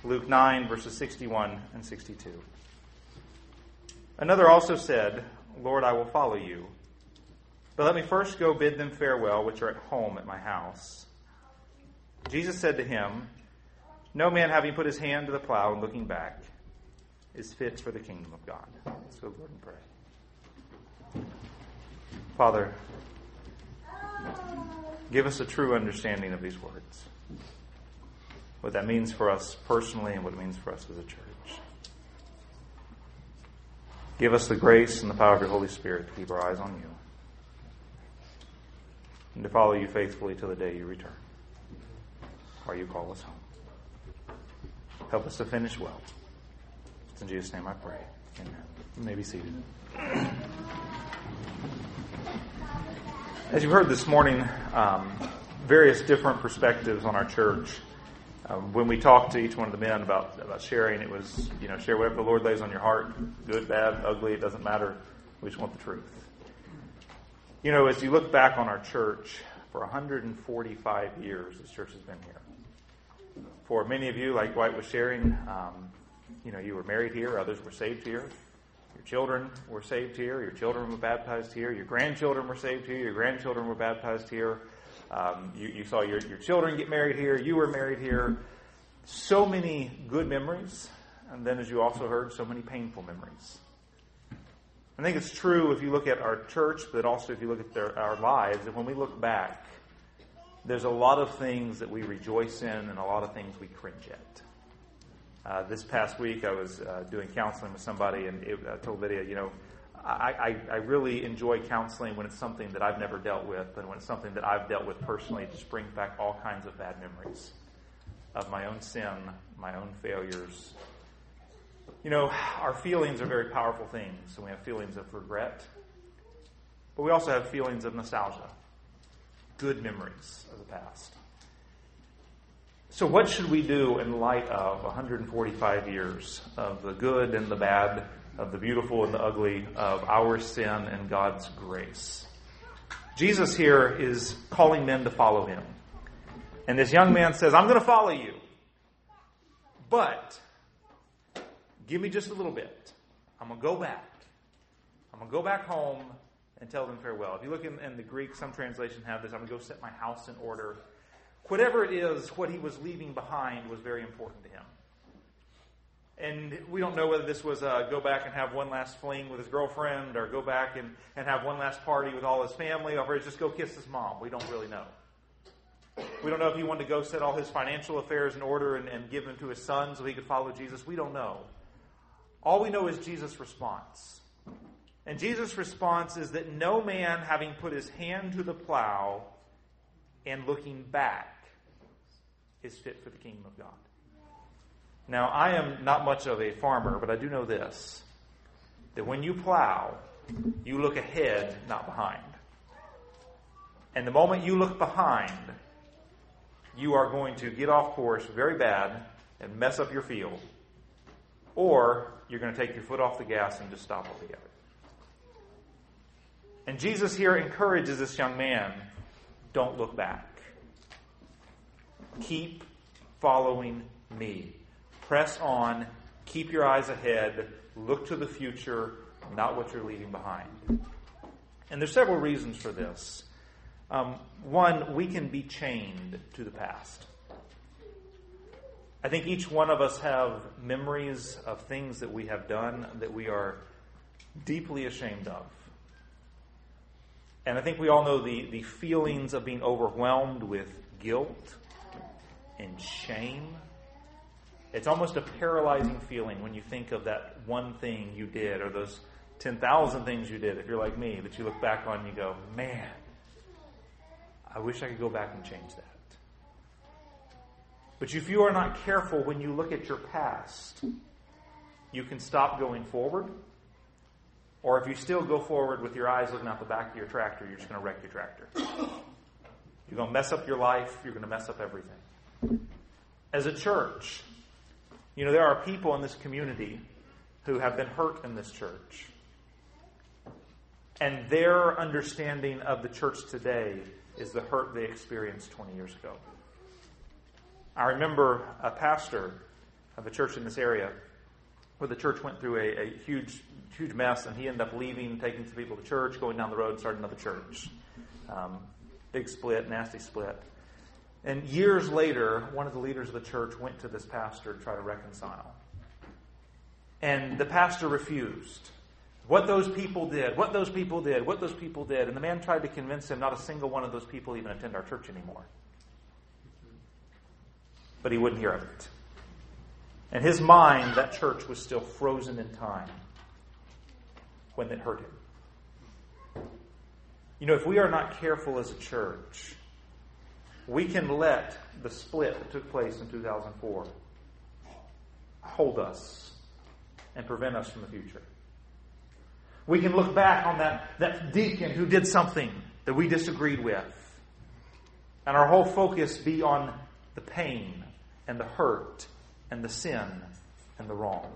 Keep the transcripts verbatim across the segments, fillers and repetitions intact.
Luke nine, verses sixty-one and sixty-two. Another also said, Lord, I will follow you. But let me first go bid them farewell, which are at home at my house. Jesus said to him, no man having put his hand to the plow and looking back is fit for the kingdom of God. Let's go, Lord, and pray. Father, give us a true understanding of these words. What that means for us personally and what it means for us as a church. Give us the grace and the power of your Holy Spirit to keep our eyes on you. And to follow you faithfully till the day you return. Or you call us home. Help us to finish well. It's in Jesus' name I pray. Amen. You may be seated. As you've heard this morning, um, various different perspectives on our church. Um, when we talked to each one of the men about, about sharing, it was, you know, share whatever the Lord lays on your heart. Good, bad, ugly, it doesn't matter. We just want the truth. You know, as you look back on our church, for one hundred forty-five years, this church has been here. For many of you, like Dwight was sharing, um, you know, you were married here, others were saved here. Your children were saved here. Your children were baptized here. Your grandchildren were saved here. Your grandchildren were baptized here. Um, you, you saw your, your children get married here. You were married here. So many good memories. And then, as you also heard, so many painful memories. I think it's true if you look at our church, but also if you look at their, our lives, that when we look back, there's a lot of things that we rejoice in and a lot of things we cringe at. Uh, this past week, I was uh, doing counseling with somebody, and it, I told Lydia, you know, I, I, I really enjoy counseling when it's something that I've never dealt with, and when it's something that I've dealt with personally. It just brings back all kinds of bad memories of my own sin, my own failures. You know, our feelings are very powerful things, and we have feelings of regret, but we also have feelings of nostalgia, good memories of the past. So what should we do in light of one hundred forty-five years of the good and the bad, of the beautiful and the ugly, of our sin and God's grace? Jesus here is calling men to follow him. And this young man says, I'm going to follow you. But give me just a little bit. I'm going to go back. I'm going to go back home and tell them farewell. If you look in, in the Greek, some translations have this, I'm going to go set my house in order. Whatever it is, what he was leaving behind was very important to him. And we don't know whether this was uh, go back and have one last fling with his girlfriend, or go back and, and have one last party with all his family, or just go kiss his mom. We don't really know. We don't know if he wanted to go set all his financial affairs in order and, and give them to his son so he could follow Jesus. We don't know. All we know is Jesus' response. And Jesus' response is that no man, having put his hand to the plow and looking back, is fit for the kingdom of God. Now, I am not much of a farmer, but I do know this, that when you plow, you look ahead, not behind. And the moment you look behind, you are going to get off course very bad and mess up your field. Or you're going to take your foot off the gas and just stop altogether. And Jesus here encourages this young man, don't look back. Keep following me. Press on. Keep your eyes ahead. Look to the future, not what you're leaving behind. And there's several reasons for this. Um, one, we can be chained to the past. I think each one of us have memories of things that we have done that we are deeply ashamed of. And I think we all know the, the feelings of being overwhelmed with guilt and shame. It's almost a paralyzing feeling when you think of that one thing you did, or those ten thousand things you did, if you're like me, that you look back on and you go, man, I wish I could go back and change that. But if you are not careful when you look at your past, you can stop going forward. Or if you still go forward with your eyes looking out the back of your tractor, you're just going to wreck your tractor. You're going to mess up your life. You're going to mess up everything. As a church, you know, there are people in this community who have been hurt in this church. And their understanding of the church today is the hurt they experienced twenty years ago. I remember a pastor of a church in this area where the church went through a, a huge, huge mess, and he ended up leaving, taking some people to church, going down the road, and starting another church. Um, big split, nasty split. And years later, one of the leaders of the church went to this pastor to try to reconcile. And the pastor refused. What those people did, what those people did, what those people did. And the man tried to convince him not a single one of those people even attend our church anymore. But he wouldn't hear of it. In his mind, that church was still frozen in time when it hurt him. You know, if we are not careful as a church, we can let the split that took place in two thousand four hold us and prevent us from the future. We can look back on that, that deacon who did something that we disagreed with, and our whole focus be on the pain and the hurt and the sin and the wrong.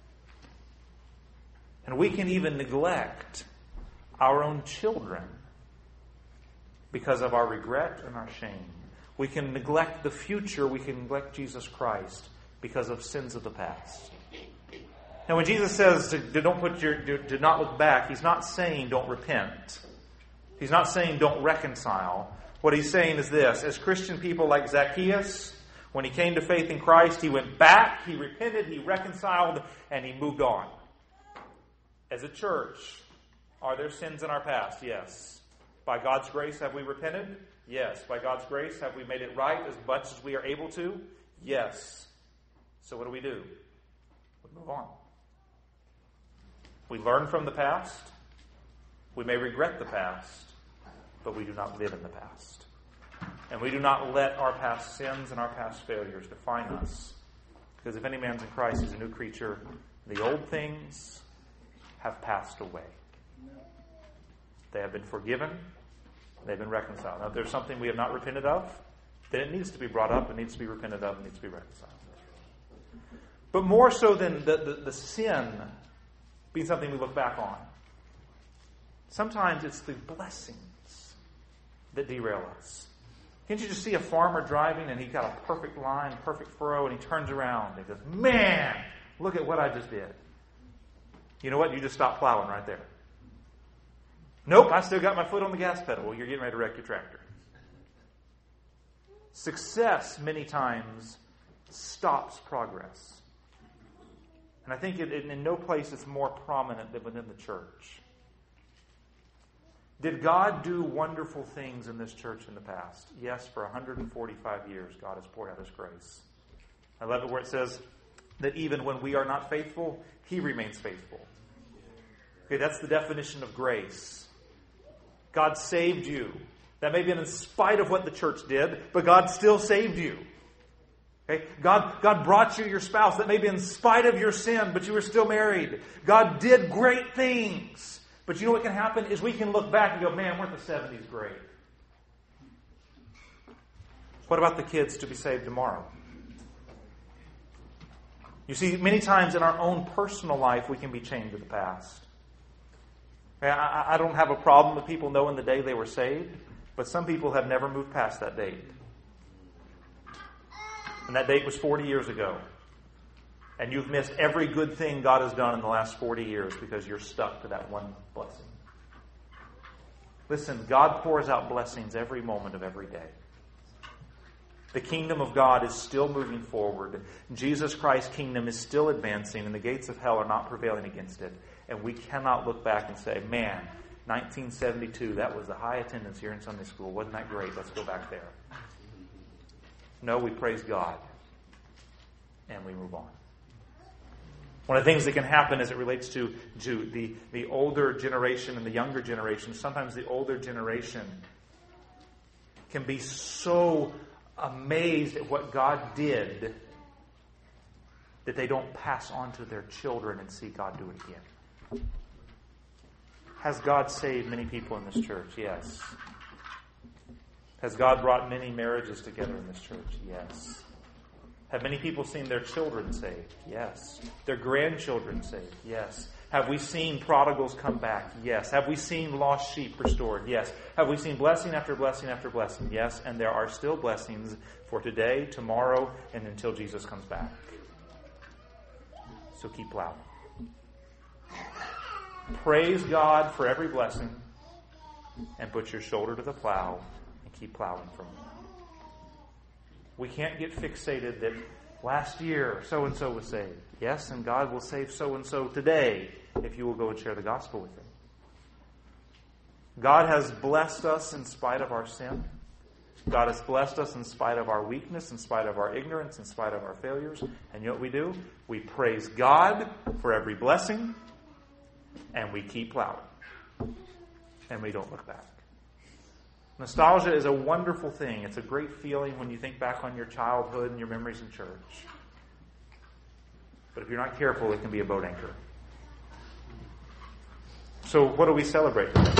And we can even neglect our own children because of our regret and our shame. We can neglect the future. We can neglect Jesus Christ because of sins of the past. Now, when Jesus says to, to don't put your, to, to not look back, he's not saying don't repent. He's not saying don't reconcile. What he's saying is this: as Christian people like Zacchaeus, when he came to faith in Christ, he went back, he repented, he reconciled, and he moved on. As a church, are there sins in our past? Yes. By God's grace, have we repented? Yes. By God's grace, have we made it right as much as we are able to? Yes. So what do we do? We move on. We learn from the past. We may regret the past, but we do not live in the past. And we do not let our past sins and our past failures define us. Because if any man's in Christ, he's a new creature. The old things have passed away. They have been forgiven. They've been reconciled. Now, if there's something we have not repented of, then it needs to be brought up, it needs to be repented of, it needs to be reconciled. But more so than the, the, the sin being something we look back on, sometimes it's the blessings that derail us. Can't you just see a farmer driving and he's got a perfect line, perfect furrow, and he turns around and he goes, man, look at what I just did. You know what? You just stopped plowing right there. Nope, I still got my foot on the gas pedal. Well, you're getting ready to wreck your tractor. Success, many times, stops progress. And I think it, in no place it's more prominent than within the church. Did God do wonderful things in this church in the past? Yes, for one hundred forty-five years, God has poured out His grace. I love it where it says that even when we are not faithful, He remains faithful. Okay, that's the definition of grace. God saved you. That may be in spite of what the church did, but God still saved you. Okay? God, God brought you your spouse. That may be in spite of your sin, but you were still married. God did great things. But you know what can happen is we can look back and go, man, weren't the seventies great? What about the kids to be saved tomorrow? You see, many times in our own personal life, we can be chained to the past. I, I don't have a problem with people knowing the day they were saved, but some people have never moved past that date. And that date was forty years ago. And you've missed every good thing God has done in the last forty years because you're stuck to that one blessing. Listen, God pours out blessings every moment of every day. The kingdom of God is still moving forward. Jesus Christ's kingdom is still advancing, and the gates of hell are not prevailing against it. And we cannot look back and say, man, nineteen seventy-two, that was the high attendance here in Sunday school. Wasn't that great? Let's go back there. No, we praise God. And we move on. One of the things that can happen as it relates to, to the, the older generation and the younger generation, sometimes the older generation can be so amazed at what God did that they don't pass on to their children and see God do it again. Has God saved many people in this church? Yes. Has God brought many marriages together in this church? Yes. Have many people seen their children saved? Yes. Their grandchildren saved? Yes. Have we seen prodigals come back? Yes. Have we seen lost sheep restored? Yes. Have we seen blessing after blessing after blessing? Yes. And there are still blessings for today, tomorrow, and until Jesus comes back. So keep plowing. Praise God for every blessing and put your shoulder to the plow and keep plowing from it. We can't get fixated that last year so-and-so was saved. Yes, and God will save so-and-so today if you will go and share the gospel with them. God has blessed us in spite of our sin. God has blessed us in spite of our weakness, in spite of our ignorance, in spite of our failures. And you know what we do? We praise God for every blessing, and we keep plowing. And we don't look back. Nostalgia is a wonderful thing. It's a great feeling when you think back on your childhood and your memories in church. But if you're not careful, it can be a boat anchor. So what do we celebrate today?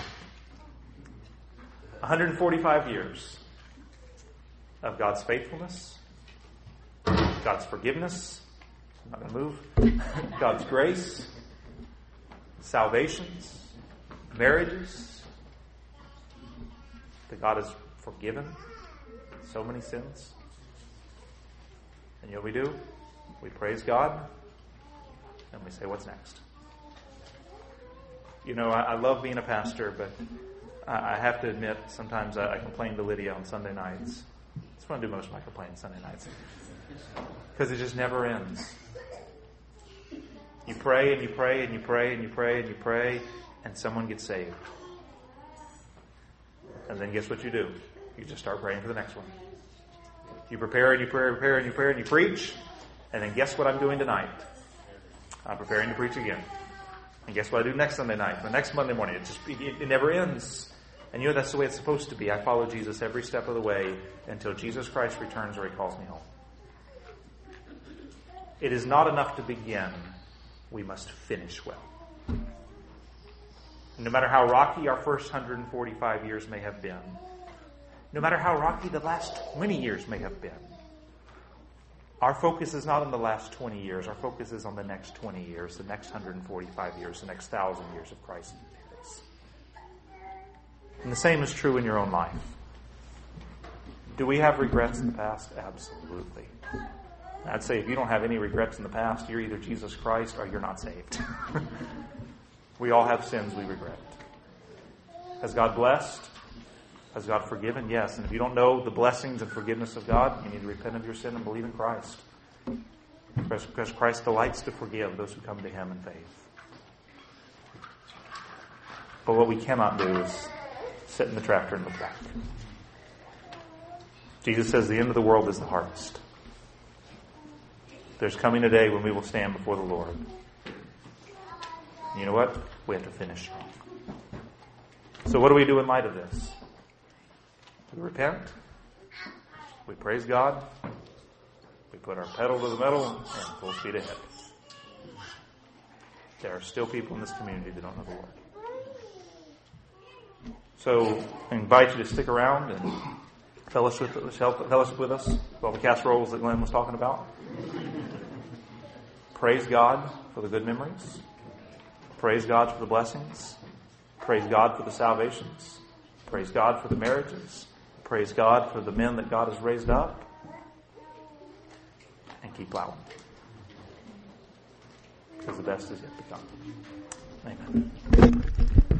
one hundred forty-five years of God's faithfulness, God's forgiveness, I'm not going to move, God's grace, salvations, marriages, that God has forgiven so many sins. And you know what we do? We praise God and we say, what's next? You know, I, I love being a pastor, but I, I have to admit, sometimes I, I complain to Lydia on Sunday nights. It's fun to do most of my complaining Sunday nights. Because it just never ends. You pray and you pray and you pray and you pray and you pray, and someone gets saved. And then guess what you do? You just start praying for the next one. You prepare and you pray and prepare and you pray and you preach. And then guess what I'm doing tonight? I'm preparing to preach again. And guess what I do next Sunday night? The next Monday morning. It just it, it never ends. And you know that's the way it's supposed to be. I follow Jesus every step of the way until Jesus Christ returns or He calls me home. It is not enough to begin. We must finish well. No matter how rocky our first one hundred forty-five years may have been, no matter how rocky the last twenty years may have been, our focus is not on the last twenty years. Our focus is on the next twenty years, the next one hundred forty-five years, the next thousand years of Christ's days. And the same is true in your own life. Do we have regrets in the past? Absolutely. I'd say if you don't have any regrets in the past, you're either Jesus Christ or you're not saved. We all have sins we regret. Has God blessed? Has God forgiven? Yes. And if you don't know the blessings and forgiveness of God, you need to repent of your sin and believe in Christ. Because Christ delights to forgive those who come to Him in faith. But what we cannot do is sit in the tractor and look back. Jesus says the end of the world is the harvest. There's coming a day when we will stand before the Lord. You know what? We have to finish strong. So what do we do in light of this? We repent. We praise God. We put our pedal to the metal and full speed ahead. There are still people in this community that don't know the Lord. So I invite you to stick around and fellowship, fellowship with us while we cast rolls that Glenn was talking about. Praise God for the good memories. Praise God for the blessings. Praise God for the salvations. Praise God for the marriages. Praise God for the men that God has raised up. And keep plowing. Because the best is yet to come. Amen.